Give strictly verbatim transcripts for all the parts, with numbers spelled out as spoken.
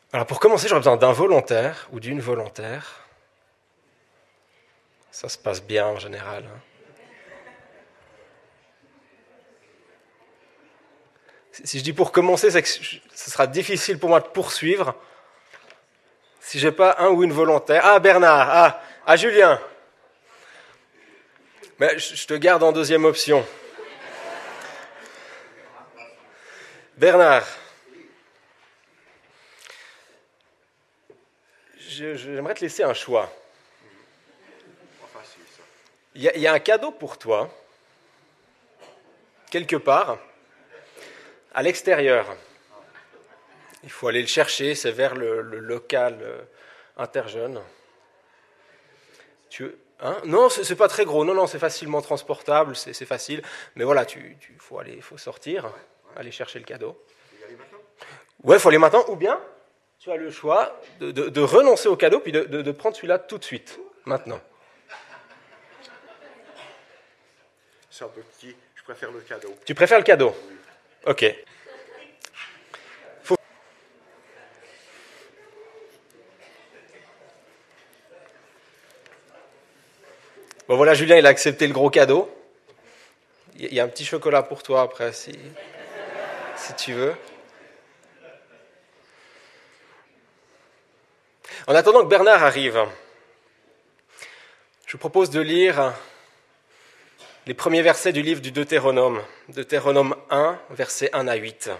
Alors pour commencer, j'aurais besoin d'un volontaire ou d'une volontaire. Ça se passe bien en général. hein. Si je dis pour commencer, c'est que ce sera difficile pour moi de poursuivre si j'ai pas un ou une volontaire. Ah Bernard, ah, ah Julien. Mais je te garde en deuxième option. Bernard. Je- J'aimerais te laisser un choix. Il y, a, il y a un cadeau pour toi, quelque part, à l'extérieur. Il faut aller le chercher, c'est vers le, le local euh, interjeune. Tu, hein non, c'est, c'est pas très gros, non, non, c'est facilement transportable, c'est, c'est facile. Mais voilà, tu, tu faut aller, faut sortir, aller chercher le cadeau. Ouais, il faut aller maintenant, ou bien tu as le choix de, de, de renoncer au cadeau, puis de, de, de prendre celui-là tout de suite, maintenant. C'est un peu petit, je préfère le cadeau. Tu préfères le cadeau? Ok. Faut... Bon voilà, Julien, il a accepté le gros cadeau. Il y a un petit chocolat pour toi après, si, si tu veux. En attendant que Bernard arrive, je vous propose de lire les premiers versets du livre du Deutéronome, Deutéronome un, versets un à huit.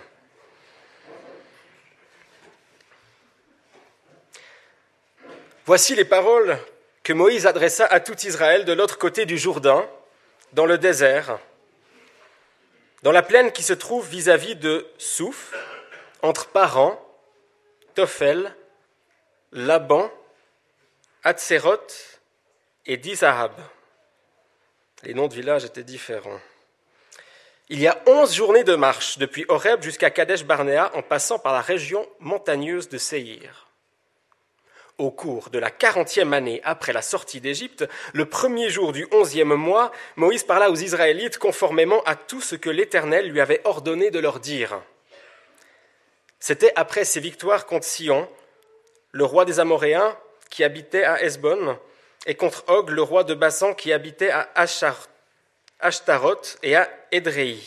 Voici les paroles que Moïse adressa à tout Israël de l'autre côté du Jourdain, dans le désert, dans la plaine qui se trouve vis-à-vis de Souf, entre Paran, Tophel, Laban, Hatséroth et Dizahab. Les noms de villages étaient différents. Il y a onze journées de marche depuis Horeb jusqu'à Kadesh Barnéa en passant par la région montagneuse de Séhir. Au cours de la quarantième année après la sortie d'Égypte, le premier jour du onzième mois, Moïse parla aux Israélites conformément à tout ce que l'Éternel lui avait ordonné de leur dire. C'était après ses victoires contre Sion, le roi des Amoréens qui habitait à Hesbon, et contre Og, le roi de Basan qui habitait à Ashtaroth et à Édréi.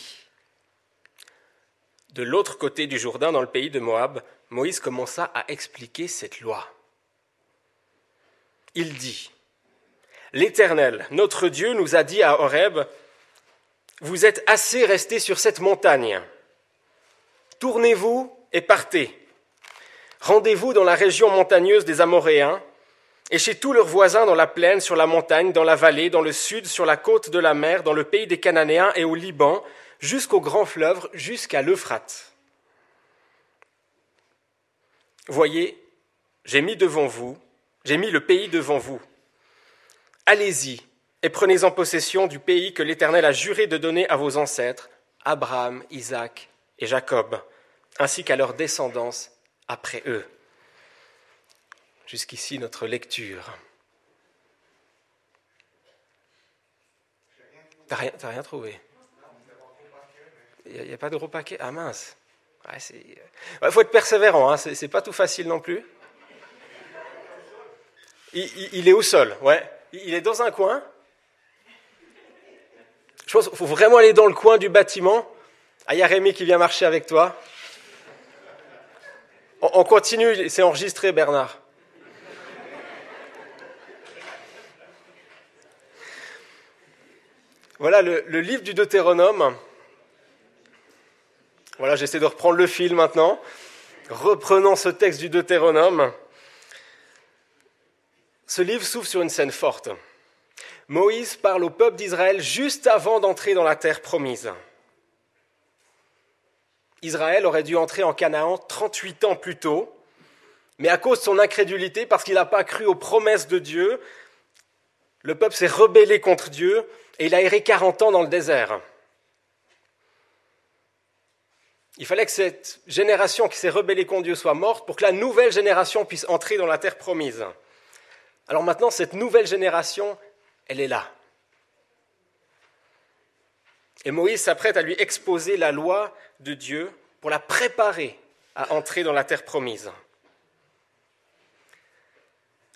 De l'autre côté du Jourdain, dans le pays de Moab, Moïse commença à expliquer cette loi. Il dit, « L'Éternel, notre Dieu, nous a dit à Horeb, « Vous êtes assez restés sur cette montagne. Tournez-vous et partez. Rendez-vous dans la région montagneuse des Amoréens, et chez tous leurs voisins dans la plaine, sur la montagne, dans la vallée, dans le sud, sur la côte de la mer, dans le pays des Cananéens et au Liban, jusqu'au grand fleuve, jusqu'à l'Euphrate. Voyez, j'ai mis devant vous, j'ai mis le pays devant vous. Allez-y et prenez-en possession du pays que l'Éternel a juré de donner à vos ancêtres, Abraham, Isaac et Jacob, ainsi qu'à leurs descendants après eux. » Jusqu'ici, notre lecture. T'as rien, t'as rien trouvé? Il n'y a, a pas de gros paquet? Ah mince. Il ouais, ouais, faut être persévérant, hein, c'est, c'est pas tout facile non plus. Il, il, il est au sol, ouais. Il est dans un coin. Je pense qu'il faut vraiment aller dans le coin du bâtiment. Ah, il y a Rémi qui vient marcher avec toi. On, on continue, c'est enregistré, Bernard. Voilà le, le livre du Deutéronome. Voilà, j'essaie de reprendre le fil maintenant. Reprenons ce texte du Deutéronome. Ce livre s'ouvre sur une scène forte. Moïse parle au peuple d'Israël juste avant d'entrer dans la terre promise. Israël aurait dû entrer en Canaan trente-huit ans plus tôt, mais à cause de son incrédulité, parce qu'il n'a pas cru aux promesses de Dieu, le peuple s'est rebellé contre Dieu et il a erré quarante ans dans le désert. Il fallait que cette génération qui s'est rebellée contre Dieu soit morte pour que la nouvelle génération puisse entrer dans la terre promise. Alors maintenant, cette nouvelle génération, elle est là. Et Moïse s'apprête à lui exposer la loi de Dieu pour la préparer à entrer dans la terre promise.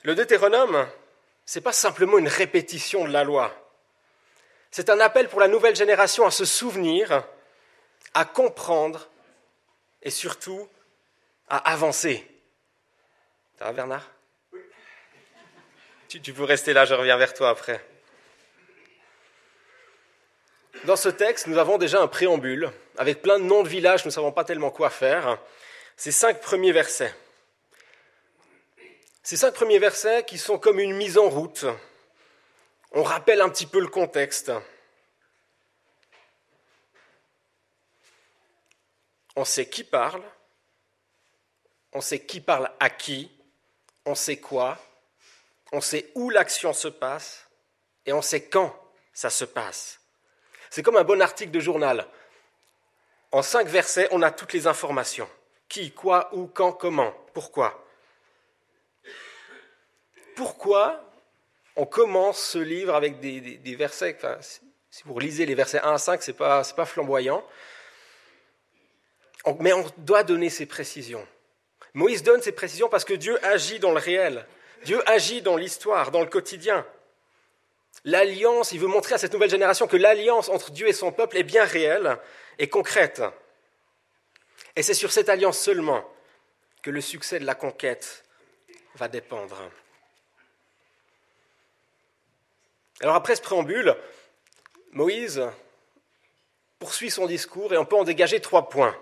Le Deutéronome, ce n'est pas simplement une répétition de la loi. C'est un appel pour la nouvelle génération à se souvenir, à comprendre et surtout à avancer. Ça va, Bernard ? Oui. Tu, tu peux rester là, je reviens vers toi après. Dans ce texte, nous avons déjà un préambule, avec plein de noms de villages, nous ne savons pas tellement quoi faire. Ces cinq premiers versets. Ces cinq premiers versets qui sont comme une mise en route. On rappelle un petit peu le contexte. On sait qui parle, on sait qui parle à qui, on sait quoi, on sait où l'action se passe et on sait quand ça se passe. C'est comme un bon article de journal. En cinq versets, on a toutes les informations. Qui, quoi, où, quand, comment, pourquoi. Pourquoi on commence ce livre avec des, des, des versets, enfin, si vous relisez les versets un à cinq, ce n'est pas, c'est pas flamboyant. On, mais on doit donner ces précisions. Moïse donne ces précisions parce que Dieu agit dans le réel. Dieu agit dans l'histoire, dans le quotidien. L'alliance, il veut montrer à cette nouvelle génération que l'alliance entre Dieu et son peuple est bien réelle et concrète. Et c'est sur cette alliance seulement que le succès de la conquête va dépendre. Alors après ce préambule, Moïse poursuit son discours et on peut en dégager trois points.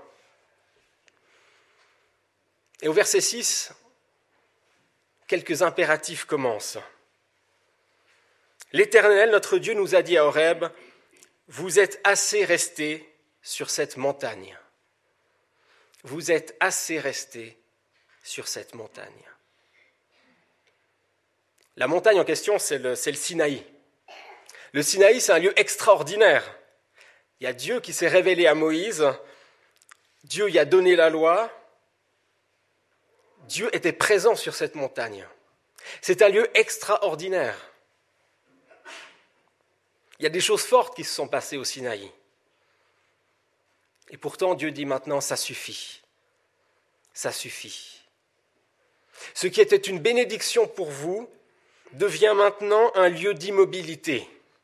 Et au verset six, quelques impératifs commencent. L'Éternel, notre Dieu, nous a dit à Horeb, « Vous êtes assez restés sur cette montagne. Vous êtes assez restés sur cette montagne. » La montagne en question, c'est le, c'est le Sinaï. Le Sinaï, c'est un lieu extraordinaire. Il y a Dieu qui s'est révélé à Moïse. Dieu y a donné la loi. Dieu était présent sur cette montagne. C'est un lieu extraordinaire. Il y a des choses fortes qui se sont passées au Sinaï. Et pourtant, Dieu dit maintenant, ça suffit. Ça suffit. Ce qui était une bénédiction pour vous devient maintenant un lieu d'immobilité.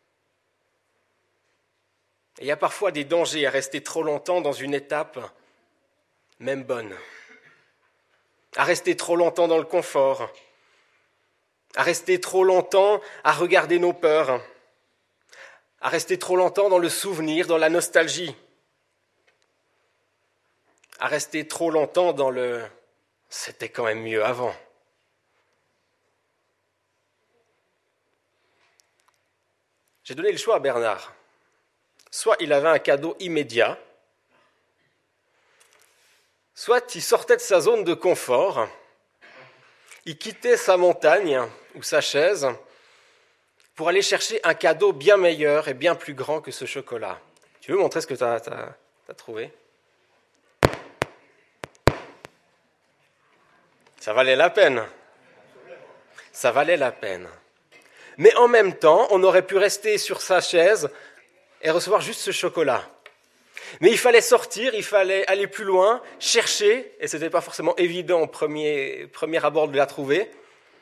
Et il y a parfois des dangers à rester trop longtemps dans une étape, même bonne. À rester trop longtemps dans le confort. À rester trop longtemps à regarder nos peurs. À rester trop longtemps dans le souvenir, dans la nostalgie. À rester trop longtemps dans le « c'était quand même mieux avant ». J'ai donné le choix à Bernard. Soit il avait un cadeau immédiat, soit il sortait de sa zone de confort, il quittait sa montagne ou sa chaise pour aller chercher un cadeau bien meilleur et bien plus grand que ce chocolat. Tu veux montrer ce que tu as, t'as, t'as trouvé ? Ça valait la peine. Ça valait la peine. Mais en même temps, on aurait pu rester sur sa chaise et recevoir juste ce chocolat. Mais il fallait sortir, il fallait aller plus loin, chercher, et ce n'était pas forcément évident au premier, premier abord de la trouver,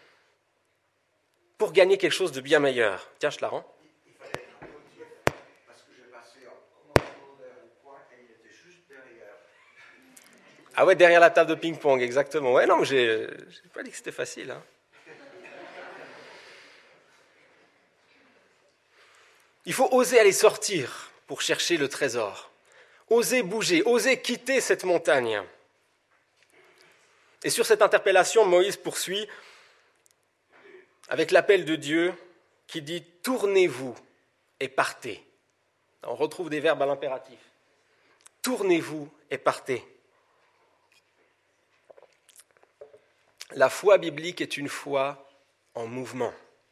pour gagner quelque chose de bien meilleur. Tiens, je te la rends. Il fallait être un motif, parce que j'ai passé en commandeur au coin et il était juste derrière. Ah ouais, derrière la table de ping-pong, exactement. Ouais, non, mais j'ai, j'ai pas dit que c'était facile. Hein. Il faut oser aller sortir pour chercher le trésor. Oser bouger, oser quitter cette montagne. Et sur cette interpellation, Moïse poursuit avec l'appel de Dieu qui dit « Tournez-vous et partez ». On retrouve des verbes à l'impératif. « Tournez-vous et partez ». La foi biblique est une foi en mouvement.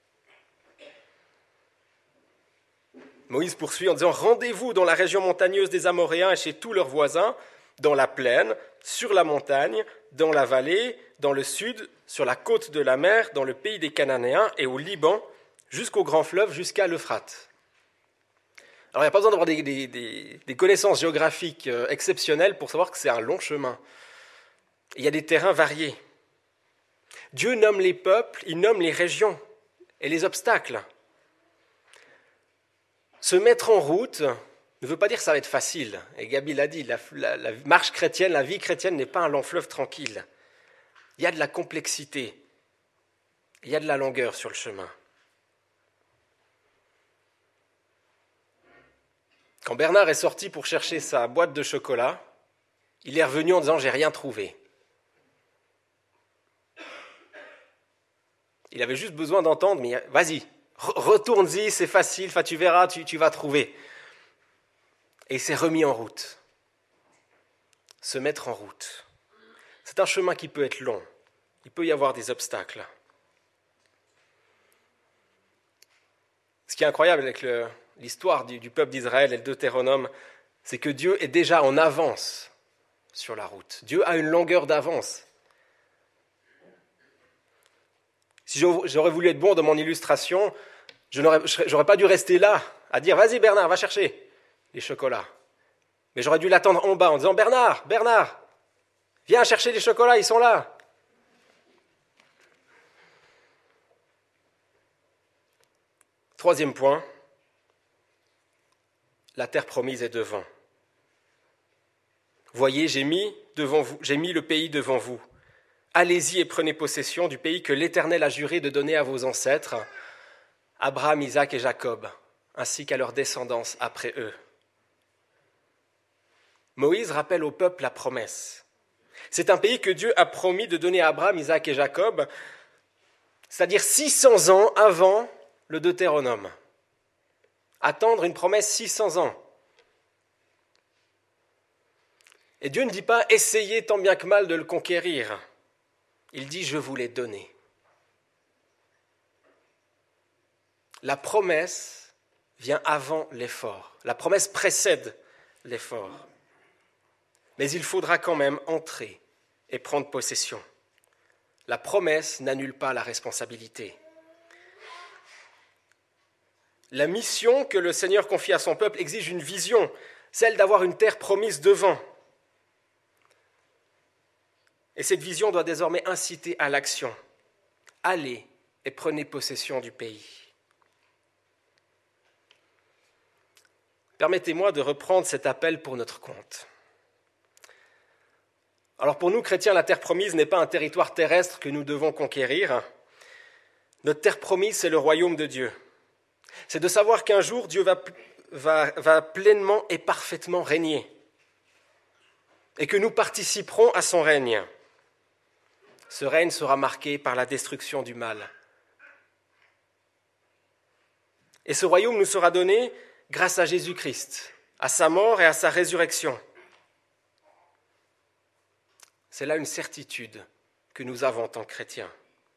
Moïse poursuit en disant « Rendez-vous dans la région montagneuse des Amoréens et chez tous leurs voisins, dans la plaine, sur la montagne, dans la vallée, dans le sud, sur la côte de la mer, dans le pays des Cananéens et au Liban, jusqu'au grand fleuve, jusqu'à l'Euphrate. » Alors il n'y a pas besoin d'avoir des, des, des, des connaissances géographiques exceptionnelles pour savoir que c'est un long chemin. Il y a des terrains variés. Dieu nomme les peuples, il nomme les régions et les obstacles. Se mettre en route ne veut pas dire que ça va être facile. Et Gabi l'a dit, la, la, la marche chrétienne, la vie chrétienne n'est pas un long fleuve tranquille. Il y a de la complexité, il y a de la longueur sur le chemin. Quand Bernard est sorti pour chercher sa boîte de chocolat, il est revenu en disant « j'ai rien trouvé ». Il avait juste besoin d'entendre, mais vas-y, retourne-y, c'est facile, tu verras, tu, tu vas trouver. Et il s'est remis en route. Se mettre en route. C'est un chemin qui peut être long. Il peut y avoir des obstacles. Ce qui est incroyable avec le, l'histoire du, du peuple d'Israël et le Deutéronome, c'est que Dieu est déjà en avance sur la route. Dieu a une longueur d'avance. Si j'aurais voulu être bon dans mon illustration, je n'aurais, j'aurais pas dû rester là, à dire « Vas-y Bernard, va chercher les chocolats ». Mais j'aurais dû l'attendre en bas en disant « Bernard, Bernard, viens chercher les chocolats, ils sont là ». Troisième point, la terre promise est devant. Voyez, j'ai mis, devant vous, j'ai mis le pays devant vous. Allez-y et prenez possession du pays que l'Éternel a juré de donner à vos ancêtres, Abraham, Isaac et Jacob, ainsi qu'à leurs descendants après eux. Moïse rappelle au peuple la promesse. C'est un pays que Dieu a promis de donner à Abraham, Isaac et Jacob, c'est-à-dire six cents ans avant le Deutéronome. Attendre une promesse six cents ans. Et Dieu ne dit pas « essayez tant bien que mal de le conquérir ». Il dit « je vous l'ai donné ». La promesse vient avant l'effort. La promesse précède l'effort. Mais il faudra quand même entrer et prendre possession. La promesse n'annule pas la responsabilité. La mission que le Seigneur confie à son peuple exige une vision, celle d'avoir une terre promise devant. Et cette vision doit désormais inciter à l'action. Allez et prenez possession du pays. Permettez-moi de reprendre cet appel pour notre compte. Alors pour nous, chrétiens, la terre promise n'est pas un territoire terrestre que nous devons conquérir. Notre terre promise, c'est le royaume de Dieu. C'est de savoir qu'un jour, Dieu va, va, va pleinement et parfaitement régner. Et que nous participerons à son règne. Ce règne sera marqué par la destruction du mal. Et ce royaume nous sera donné grâce à Jésus-Christ, à sa mort et à sa résurrection. C'est là une certitude que nous avons en tant que chrétiens.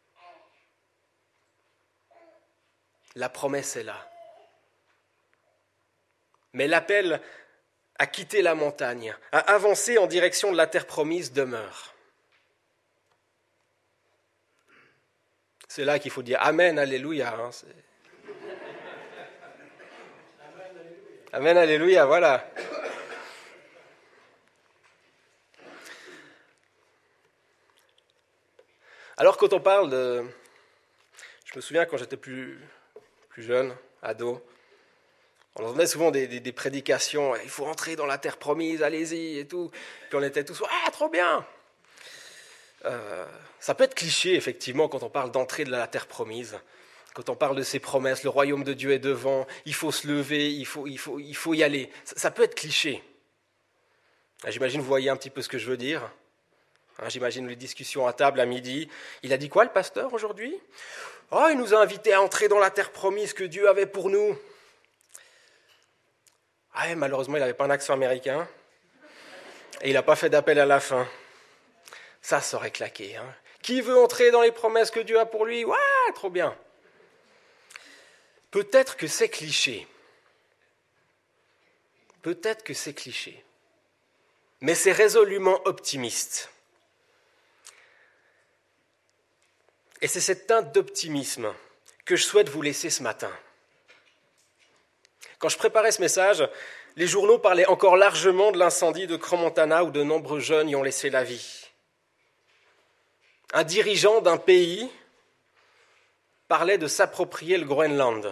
La promesse est là. Mais l'appel à quitter la montagne, à avancer en direction de la terre promise demeure. C'est là qu'il faut dire Amen, Alléluia. Hein, c'est... Amen, Alléluia, voilà. Alors quand on parle de... Je me souviens quand j'étais plus, plus jeune, ado, on entendait souvent des, des, des prédications, il faut rentrer dans la terre promise, allez-y et tout. Puis on était tous, ah, trop bien. Euh, ça peut être cliché, effectivement, quand on parle d'entrer dans la terre promise. Quand on parle de ces promesses, le royaume de Dieu est devant, il faut se lever, il faut, il faut, il faut y aller. Ça, ça peut être cliché. J'imagine que vous voyez un petit peu ce que je veux dire. J'imagine les discussions à table à midi. Il a dit quoi, le pasteur, aujourd'hui ? Oh, il nous a invités à entrer dans la terre promise que Dieu avait pour nous. Ah, malheureusement, il n'avait pas un accent américain. Et il n'a pas fait d'appel à la fin. Ça, ça aurait claqué. Hein. Qui veut entrer dans les promesses que Dieu a pour lui ? Ouais, trop bien. Peut-être que c'est cliché. Peut-être que c'est cliché. Mais c'est résolument optimiste. Et c'est cette teinte d'optimisme que je souhaite vous laisser ce matin. Quand je préparais ce message, les journaux parlaient encore largement de l'incendie de Crans-Montana où de nombreux jeunes y ont laissé la vie. Un dirigeant d'un pays parlait de s'approprier le Groenland.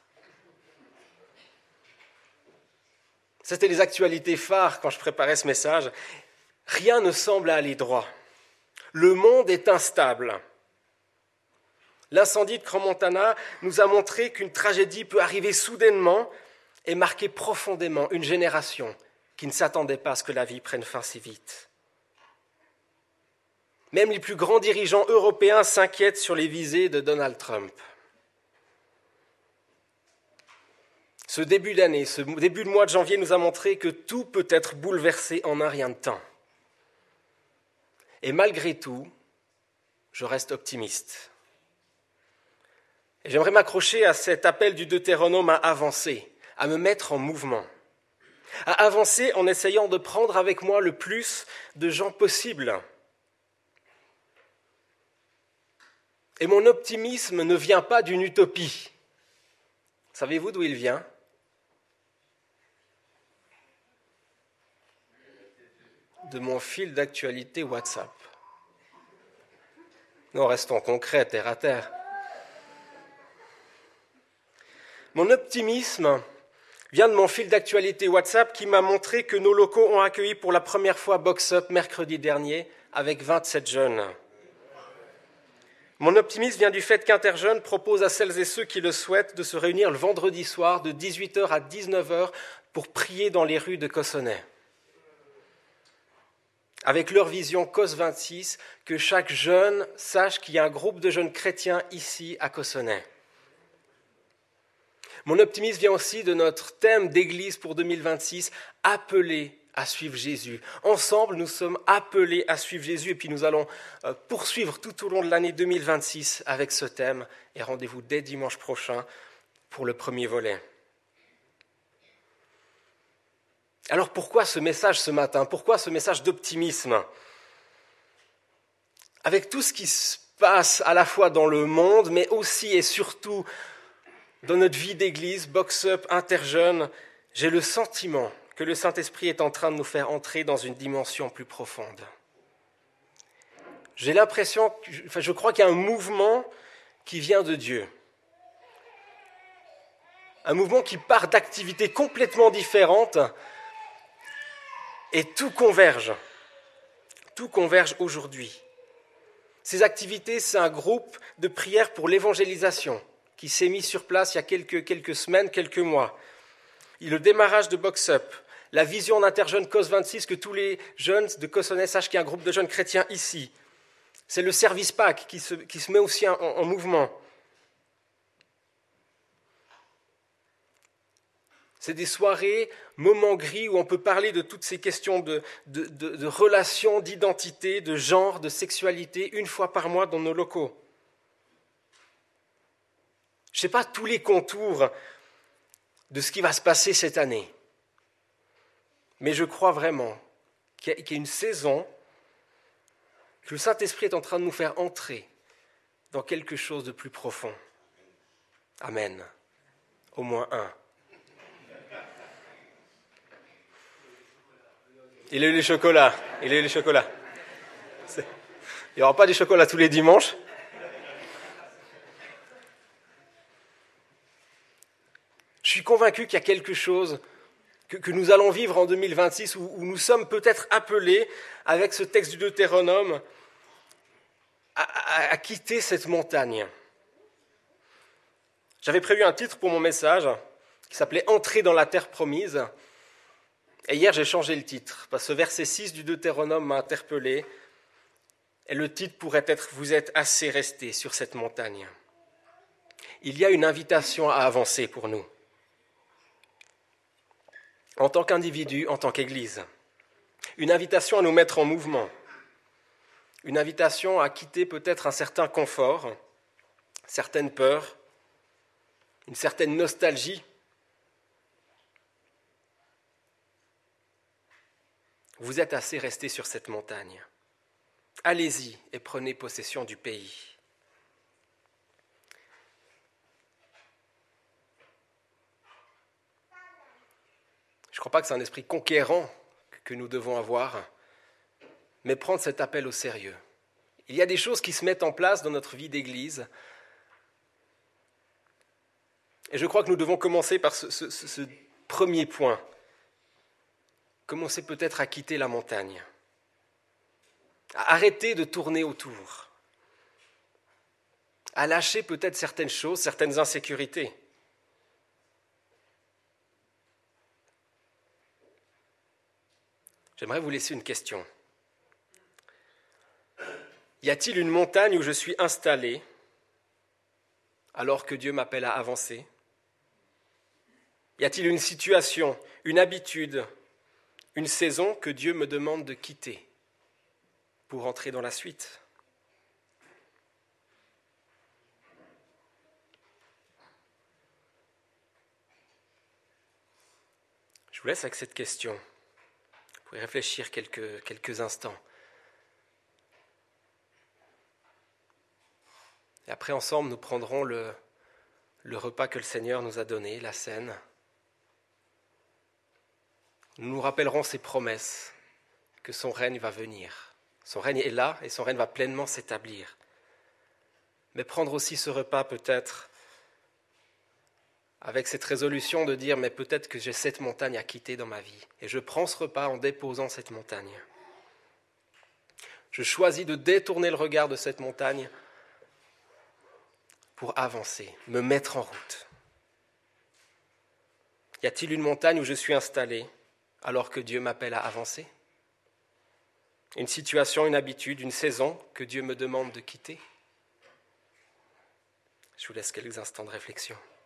C'était les actualités phares quand je préparais ce message. Rien ne semble aller droit. Le monde est instable. L'incendie de Crans-Montana nous a montré qu'une tragédie peut arriver soudainement et marquer profondément une génération qui ne s'attendait pas à ce que la vie prenne fin si vite. Même les plus grands dirigeants européens s'inquiètent sur les visées de Donald Trump. Ce début d'année, ce début de mois de janvier nous a montré que tout peut être bouleversé en un rien de temps. Et malgré tout, je reste optimiste. Et j'aimerais m'accrocher à cet appel du Deutéronome à avancer, à me mettre en mouvement, à avancer en essayant de prendre avec moi le plus de gens possible. Et mon optimisme ne vient pas d'une utopie. Savez-vous d'où il vient ? De mon fil d'actualité WhatsApp. Non, restons concrets, terre à terre. Mon optimisme vient de mon fil d'actualité WhatsApp qui m'a montré que nos locaux ont accueilli pour la première fois Box Up mercredi dernier avec vingt-sept jeunes. Mon optimisme vient du fait qu'Interjeunes propose à celles et ceux qui le souhaitent de se réunir le vendredi soir de dix-huit heures à dix-neuf heures pour prier dans les rues de Cossonay. Avec leur vision C O S vingt-six, que chaque jeune sache qu'il y a un groupe de jeunes chrétiens ici à Cossonay. Mon optimisme vient aussi de notre thème d'église pour deux mille vingt-six, appelé à suivre Jésus. Ensemble, nous sommes appelés à suivre Jésus et puis nous allons poursuivre tout au long de l'année deux mille vingt-six avec ce thème. Et rendez-vous dès dimanche prochain pour le premier volet. Alors pourquoi ce message ce matin ? Pourquoi ce message d'optimisme ? Avec tout ce qui se passe à la fois dans le monde, mais aussi et surtout dans notre vie d'église, Box Up, Interjeunes, j'ai le sentiment que le Saint-Esprit est en train de nous faire entrer dans une dimension plus profonde. J'ai l'impression, enfin je crois qu'il y a un mouvement qui vient de Dieu. Un mouvement qui part d'activités complètement différentes et tout converge. Tout converge aujourd'hui. Ces activités, c'est un groupe de prière pour l'évangélisation qui s'est mis sur place il y a quelques, quelques semaines, quelques mois. Le démarrage de Box Up, la vision d'Interjeunes C O S vingt-six, que tous les jeunes de Cossonay sachent qu'il y a un groupe de jeunes chrétiens ici. C'est le Service Pack qui se, qui se met aussi en, en mouvement. C'est des soirées, moments gris, où on peut parler de toutes ces questions de, de, de, de relations, d'identité, de genre, de sexualité, une fois par mois dans nos locaux. Je ne sais pas tous les contours de ce qui va se passer cette année, mais je crois vraiment qu'il y a une saison que le Saint-Esprit est en train de nous faire entrer dans quelque chose de plus profond. Amen. Au moins un. Il a eu les chocolats. Il a eu les chocolats. C'est... Il n'y aura pas des chocolats tous les dimanches. Je suis convaincu qu'il y a quelque chose que, que nous allons vivre en deux mille vingt-six où, où nous sommes peut-être appelés, avec ce texte du Deutéronome, à, à, à quitter cette montagne. J'avais prévu un titre pour mon message qui s'appelait « Entrer dans la terre promise ». Et hier, j'ai changé le titre, parce que ce verset six du Deutéronome m'a interpellé. Et le titre pourrait être « Vous êtes assez restés sur cette montagne ». Il y a une invitation à avancer pour nous, en tant qu'individu, en tant qu'Église. Une invitation à nous mettre en mouvement. Une invitation à quitter peut-être un certain confort, certaines peurs, une certaine nostalgie. Vous êtes assez restés sur cette montagne. Allez-y et prenez possession du pays. Je ne crois pas que c'est un esprit conquérant que nous devons avoir, mais prendre cet appel au sérieux Il y a des choses qui se mettent en place dans notre vie d'église. Et je crois que nous devons commencer par ce, ce, ce premier point. Commencer peut-être à quitter la montagne. À arrêter de tourner autour. À lâcher peut-être certaines choses, certaines insécurités. J'aimerais vous laisser une question. Y a-t-il une montagne où je suis installé alors que Dieu m'appelle à avancer ? Y a-t-il une situation, une habitude, une saison que Dieu me demande de quitter pour entrer dans la suite ? Je vous laisse avec cette question. Vous pouvez réfléchir quelques, quelques instants. Et après, ensemble, nous prendrons le, le repas que le Seigneur nous a donné, la scène. Nous nous rappellerons ses promesses, que son règne va venir. Son règne est là et son règne va pleinement s'établir. Mais prendre aussi ce repas peut-être avec cette résolution de dire, mais peut-être que j'ai cette montagne à quitter dans ma vie. Et je prends ce repas en déposant cette montagne. Je choisis de détourner le regard de cette montagne pour avancer, me mettre en route. Y a-t-il une montagne où je suis installé alors que Dieu m'appelle à avancer ? Une situation, une habitude, une saison que Dieu me demande de quitter ? Je vous laisse quelques instants de réflexion.